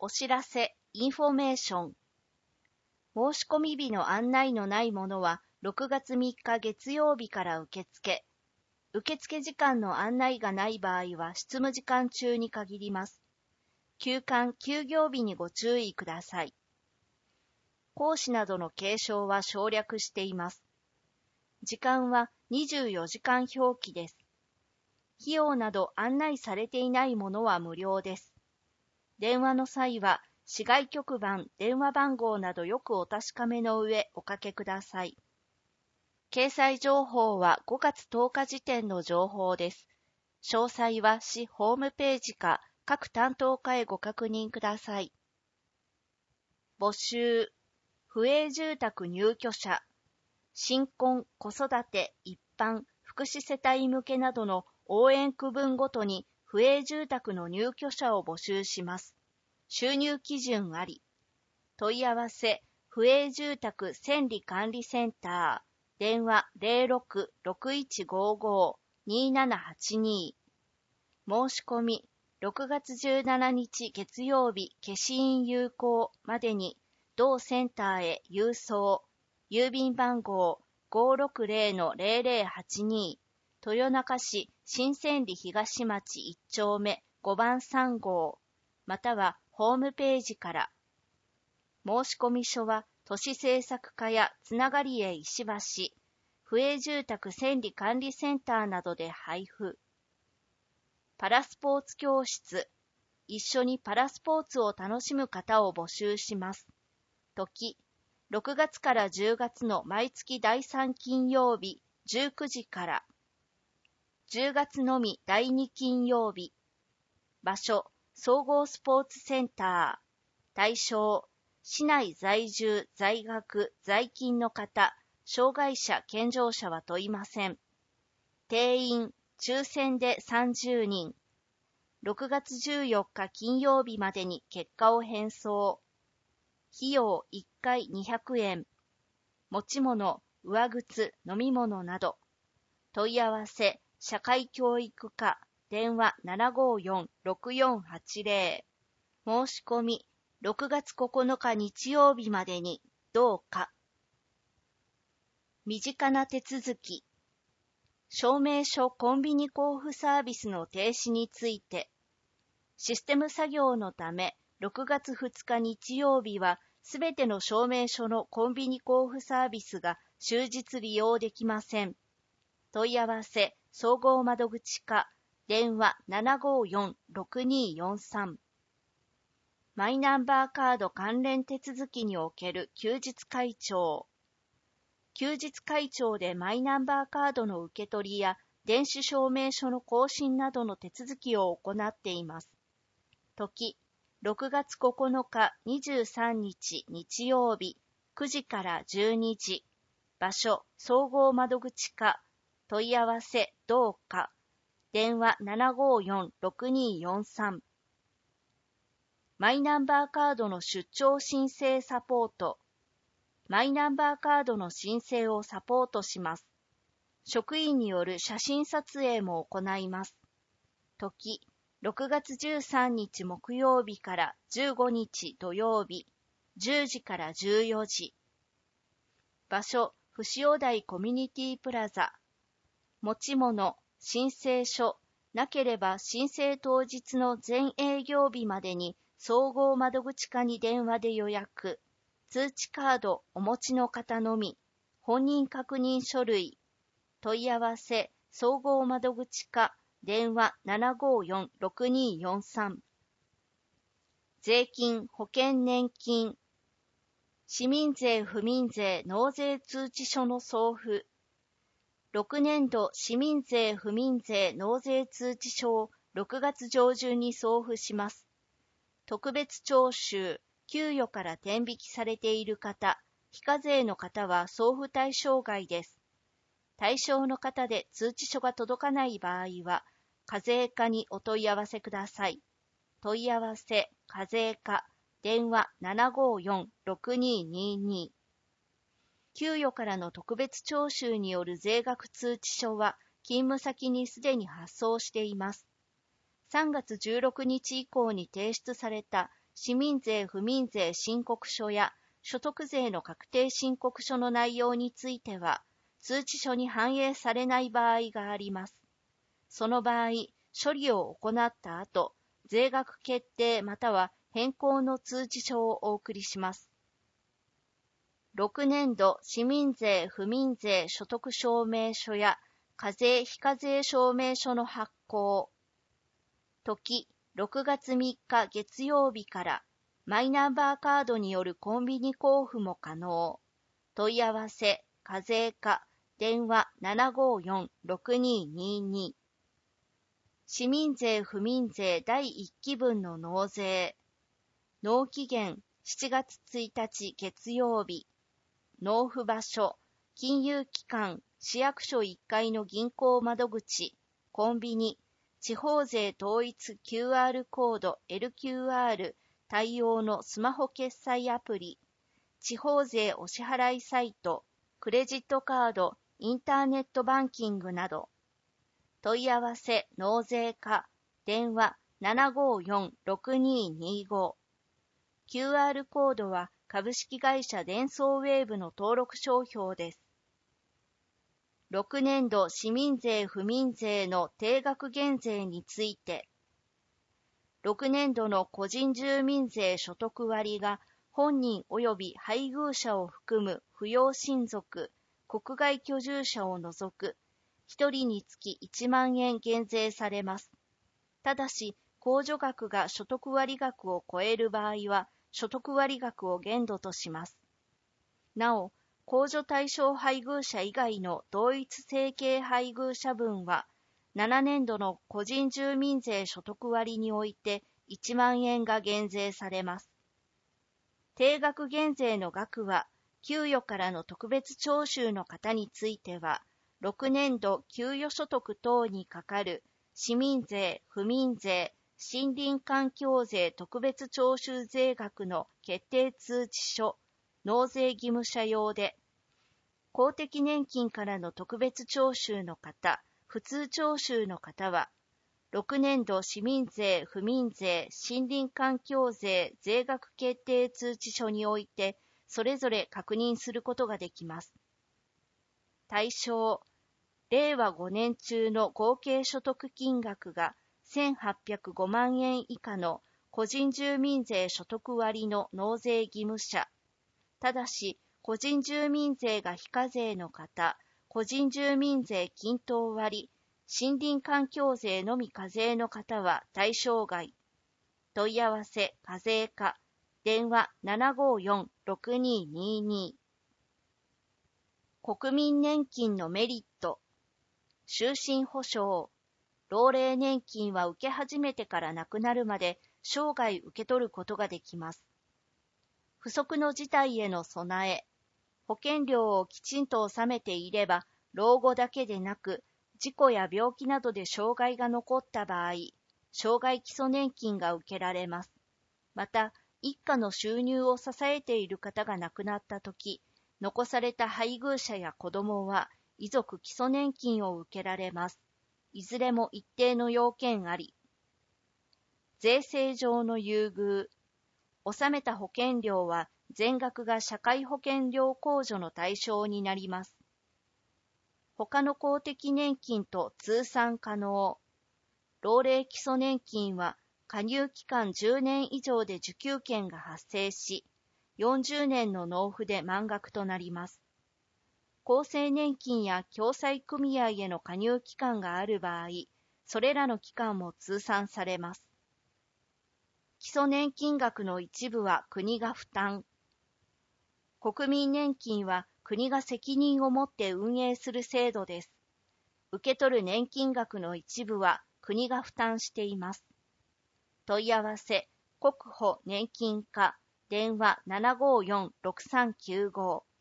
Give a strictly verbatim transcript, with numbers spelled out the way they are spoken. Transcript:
お知らせ、インフォメーション。申し込み日の案内のないものは、ろくがつみっか月曜日から受付。受付時間の案内がない場合は、執務時間中に限ります。休館・休業日にご注意ください。講師などの継承は省略しています。時間はにじゅうよじかん表記です。費用など案内されていないものは無料です。電話の際は、市外局番、電話番号などよくお確かめの上おかけください。掲載情報はごがつとおか時点の情報です。詳細は市ホームページか各担当課へご確認ください。募集、府営住宅入居者、新婚、子育て、一般、福祉世帯向けなどの応援区分ごとに府営住宅の入居者を募集します。収入基準あり。問い合わせ、府営住宅管理管理センター、電話 ゼロろく ろくいちごご にーななはちに。申し込み、ろくがつじゅうしちにち月曜日消印有効までに、同センターへ郵送、郵便番号 ごーろくゼロ ゼロゼロはちに、豊中市新千里東町いっ丁目ごばんさん号、またはホームページから。申込書は都市政策課やつながりへ石橋、府営住宅管理管理センターなどで配布。パラスポーツ教室、一緒にパラスポーツを楽しむ方を募集します。時、ろくがつからじゅうがつの毎月だいさん金曜日じゅうくじから。じゅうがつのみだいに金曜日。場所、総合スポーツセンター。対象、市内在住、在学、在勤の方、障害者、健常者は問いません。定員、抽選でさんじゅうにん。ろくがつじゅうよっか金曜日までに結果を返送。費用いっかいにひゃくえん。持ち物、上靴、飲み物など。問い合わせ、社会教育課、電話 ななごよん ろくよんはちゼロ。申し込み、ろくがつここのか日曜日までに、どうか。身近な手続き。証明書コンビニ交付サービスの停止について、システム作業のため、ろくがつふつか日曜日は、すべての証明書のコンビニ交付サービスが終日利用できません。問い合わせ、総合窓口課、電話 ななごよん ろくによんさん。マイナンバーカード関連手続きにおける休日開帳。休日開帳でマイナンバーカードの受け取りや電子証明書の更新などの手続きを行っています。時、ろくがつここのかにじゅうさんにち日曜日くじからじゅうにじ。場所、総合窓口課。問い合わせ、どうか。電話 ななごよん ろくによんさん。マイナンバーカードの出張申請サポート。マイナンバーカードの申請をサポートします。職員による写真撮影も行います。時、ろくがつじゅうさんにち木曜日からじゅうごにち土曜日、じゅうじからじゅうよじ。場所、ふしお台コミュニティプラザ。持ち物、申請書、なければ申請当日の全営業日までに総合窓口課に電話で予約。通知カードお持ちの方のみ。本人確認書類。問い合わせ、総合窓口課、電話 ななごよん ろくによんさん。税金、保険年金。市民税、府民税、納税通知書の送付。ろくねんど市民税、府民税、納税通知書をろくがつ上旬に送付します。特別徴収、給与から転引きされている方、非課税の方は送付対象外です。対象の方で通知書が届かない場合は、課税課にお問い合わせください。問い合わせ、課税課、電話 ななごよん ろくににに。給与からの特別徴収による税額通知書は、勤務先にすでに発送しています。さんがつじゅうろくにち以降に提出された市民税不民税申告書や所得税の確定申告書の内容については、通知書に反映されない場合があります。その場合、処理を行った後、税額決定または変更の通知書をお送りします。ろくねんど市民税不民税所得証明書や課税非課税証明書の発行。時、ろくがつみっか月曜日からマイナンバーカードによるコンビニ交付も可能。問い合わせ、課税課、電話 ななごーよんろくにーにーにー。市民税不民税だいいっきぶんの納税。納期限しちがつついたち月曜日。納付場所、金融機関、市役所いっかいの銀行窓口、コンビニ、地方税統一 キューアール コード エルキューアール 対応のスマホ決済アプリ、地方税お支払いサイト、クレジットカード、インターネットバンキングなど。問い合わせ納税課、電話 ななごーよんろくにーにーご。キューアール コードは株式会社デンソーウェーブの登録商標です。ろくねんど市民税不民税の定額減税について、ろくねんどの個人住民税所得割が本人及び配偶者を含む扶養親族、国外居住者を除くひとりにつきいちまんえん減税されます。ただし、控除額が所得割額を超える場合は、所得割額を限度とします。なお、控除対象配偶者以外の同一生計配偶者分は、ななねんどの個人住民税所得割においていちまんえんが減税されます。定額減税の額は、給与からの特別徴収の方については、ろくねんど給与所得等にかかる市民税、不民税、森林環境税特別徴収税額の決定通知書、納税義務者用で、公的年金からの特別徴収の方、普通徴収の方は、ろくねんど市民税、不民税、森林環境税税額決定通知書において、それぞれ確認することができます。対象、れいわごねん中の合計所得金額がせんはっぴゃくごまんえん以下の個人住民税所得割の納税義務者。ただし、個人住民税が非課税の方、個人住民税均等割、森林環境税のみ課税の方は対象外。問い合わせ、課税課、電話 ななごーよんろくにーにーにー。国民年金のメリット。終身保障。老齢年金は受け始めてから亡くなるまで生涯受け取ることができます。不測の事態への備え。保険料をきちんと納めていれば、老後だけでなく、事故や病気などで障害が残った場合、障害基礎年金が受けられます。また、一家の収入を支えている方が亡くなったとき、残された配偶者や子供は遺族基礎年金を受けられます。いずれも一定の要件あり。税制上の優遇。納めた保険料は全額が社会保険料控除の対象になります。他の公的年金と通算可能。老齢基礎年金は加入期間じゅうねん以上で受給権が発生し、よんじゅうねんの納付で満額となります。厚生年金や共済組合への加入期間がある場合、それらの期間も通算されます。基礎年金額の一部は国が負担。国民年金は国が責任を持って運営する制度です。受け取る年金額の一部は国が負担しています。問い合わせ、国保年金課、電話 ななごーよんろくさんきゅうご。